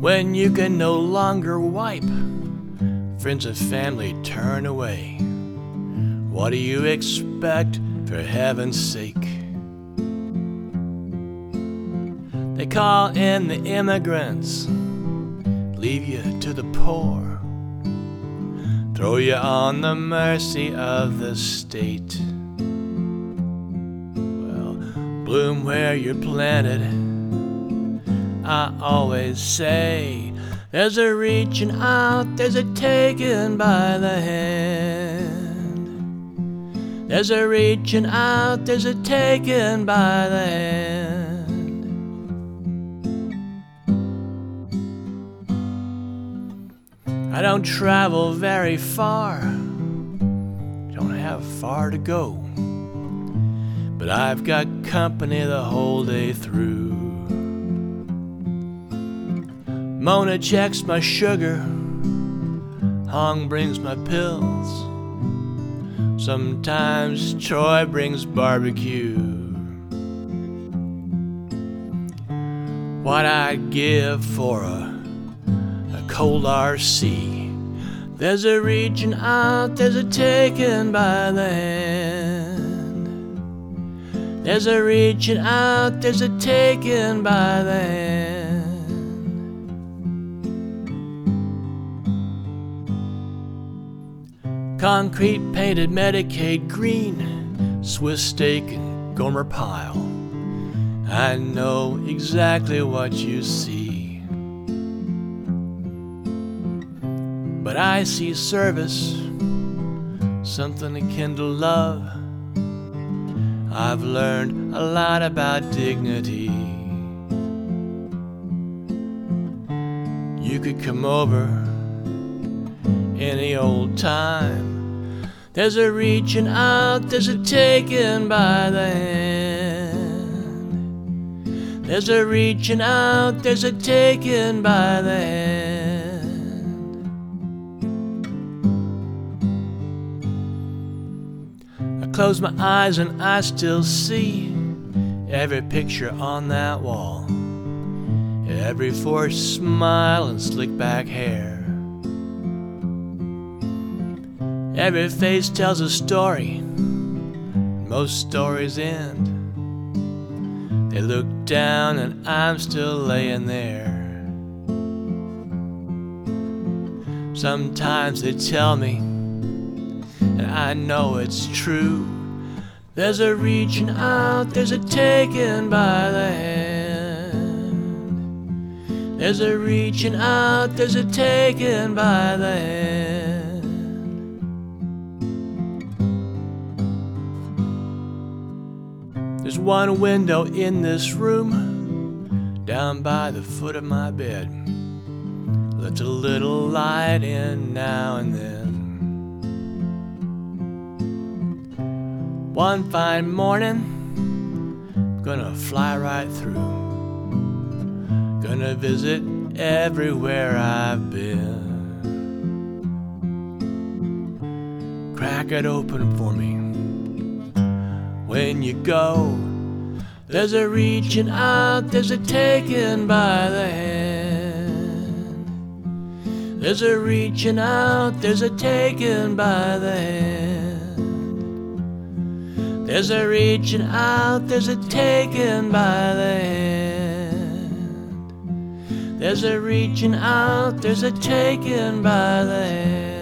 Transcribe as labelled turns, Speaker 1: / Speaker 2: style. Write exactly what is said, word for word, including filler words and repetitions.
Speaker 1: when you can no longer wipe, friends and family turn away. What do you expect, for heaven's sake? They call in the immigrants, leave you to the poor, throw you on the mercy of the state. Well, bloom where you're planted. I always say, there's a reaching out, there's a taking by the hand. There's a reaching out, there's a taking by the hand. I don't travel very far, don't have far to go, but I've got company the whole day through. Mona checks my sugar, Hong brings my pills, sometimes Troy brings barbecue. What I'd give for a, a cold R C. There's a reaching out, there's a taking by the hand. There's a reaching out, there's a taking by the hand. Concrete painted Medicaid green, Swiss steak and Gomer Pyle. I know exactly what you see, but I see service, something akin to love. I've learned a lot about dignity. You could come over any old time. There's a reaching out, there's a taking by the hand. There's a reaching out, there's a taking by the hand. I close my eyes and I still see every picture on that wall, every forced smile and slick back hair. Every face tells a story, most stories end. They look down and I'm still laying there. Sometimes they tell me, and I know it's true, there's a reaching out, there's a taking by the hand. There's a reaching out, there's a taking by the hand. There's one window in this room, down by the foot of my bed, lets a little light in now and then. One fine morning, gonna fly right through, gonna visit everywhere I've been. Crack it open for me. When you go, there's a reaching out, there's a taking by the hand. There's a reaching out, there's a taking by the hand. There's a reaching out, there's a taking by the hand. There's a reaching out, there's a taking by the hand.